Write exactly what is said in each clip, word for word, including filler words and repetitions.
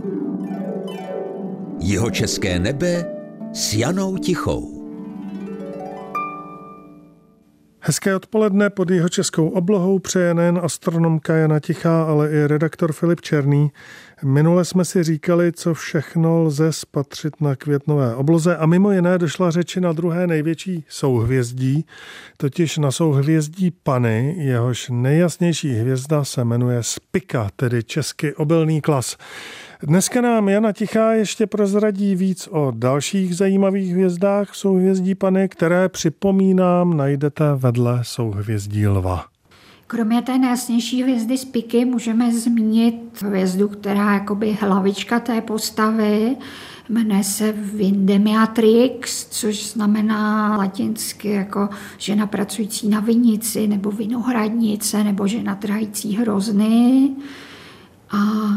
Jihočeské nebe s Janou Tichou. Hezké odpoledne pod jihočeskou oblohou přeje nejen astronomka Jana Tichá, ale i redaktor Filip Černý. Minule jsme si říkali, co všechno lze spatřit na květnové obloze a mimo jiné došla řeči na druhé největší souhvězdí, totiž na souhvězdí Panny, jehož nejjasnější hvězda se jmenuje Spica, tedy česky Obelný klas. Dneska nám Jana Tichá ještě prozradí víc o dalších zajímavých hvězdách v souhvězdí Panny, které, připomínám, najdete vedle souhvězdí Lva. Kromě té nejjasnější hvězdy Spicy můžeme zmínit hvězdu, která je jakoby hlavička té postavy. Jmenuje se Vindemiatrix, což znamená latinsky jako žena pracující na vinici nebo vinohradnice nebo žena trhající hrozny. A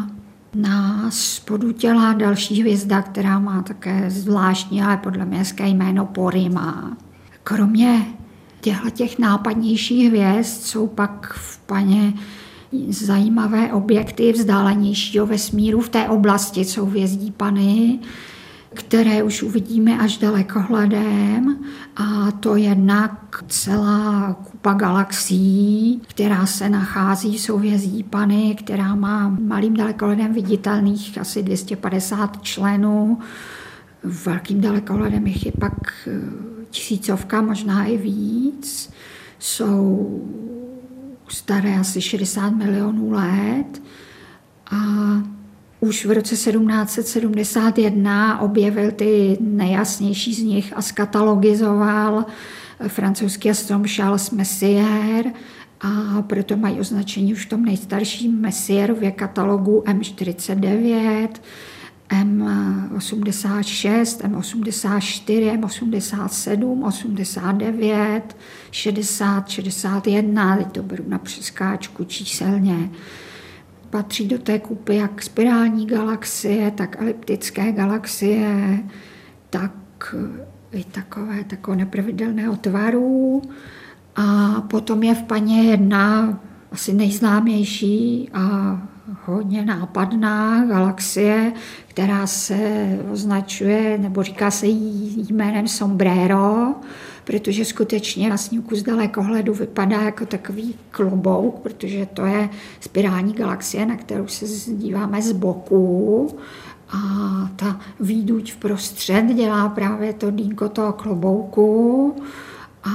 na spodu těla další hvězda, která má také zvláštní, ale podle mě hezké jméno Porima. Kromě těchto těch nápadnějších hvězd jsou pak v Panně zajímavé objekty vzdálenějšího vesmíru v té oblasti souhvězdí Panny, které už uvidíme až dalekohledem, a to jednak celá kupa galaxií, která se nachází v souhvězdí Panny, která má malým dalekohledem viditelných asi dvě stě padesát členů. Velkým dalekohledem jich je pak tisícovka, možná i víc. Jsou staré asi šedesát milionů let a už v roce sedmnáct set sedmdesát jedna objevil ty nejjasnější z nich a skatalogizoval francouzský astronom Charles Messier, a proto mají označení už v tom nejstarším Messierově katalogu M čtyřicet devět, M osmdesát šest, M osmdesát čtyři, M osmdesát sedm, osmdesát devět, šedesát, šedesát jedna, teď to beru na přeskáčku číselně. Patří do té kupy jak spirální galaxie, tak eliptické galaxie, tak i takové, takové nepravidelného tvaru. A potom je v Panně jedna asi nejznámější a hodně nápadná galaxie, která se označuje, nebo říká se jí jménem Sombrero, protože skutečně na snímku z dalekohledu vypadá jako takový klobouk, protože to je spirální galaxie, na kterou se díváme z boku, a ta výduť vprostřed dělá právě to dýnko toho klobouku a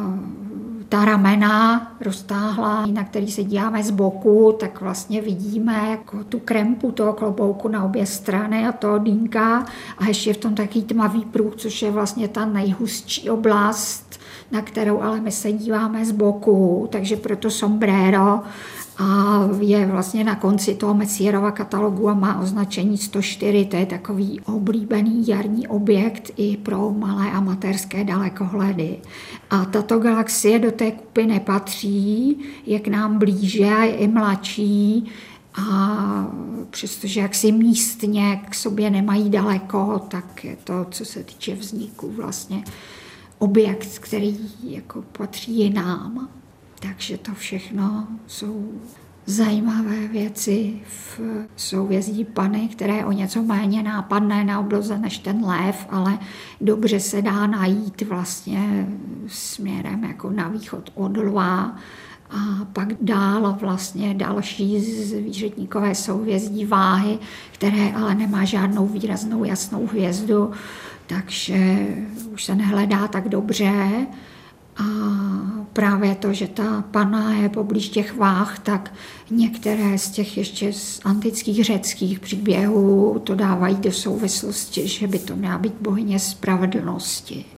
ta ramena roztáhlá, na který se díváme z boku, tak vlastně vidíme jako tu krempu toho klobouku na obě strany a toho dýnka, a ještě v tom taký tmavý pruh, což je vlastně ta nejhustší oblast, na kterou ale my se díváme z boku, takže proto Sombrero, a je vlastně na konci toho Messierova katalogu a má označení sto čtyři, to je takový oblíbený jarní objekt i pro malé amatérské dalekohledy. A tato galaxie do té kupy nepatří, je k nám blíže a je i mladší, a přestože jaksi místně k sobě nemají daleko, tak je to, co se týče vzniku, vlastně objekt, který jako patří jinám. Takže to všechno jsou zajímavé věci v souhvězdí Panny, které je o něco méně nápadné na obloze než ten lev, ale dobře se dá najít vlastně směrem jako na východ od Lva. A pak dál vlastně další zvířetníkové souhvězdí Váhy, které ale nemá žádnou výraznou jasnou hvězdu, takže už se nehledá tak dobře. A právě to, že ta Panna je poblíž těch Váh, tak některé z těch ještě z antických řeckých příběhů to dávají do souvislosti, že by to měla být bohyně spravedlnosti.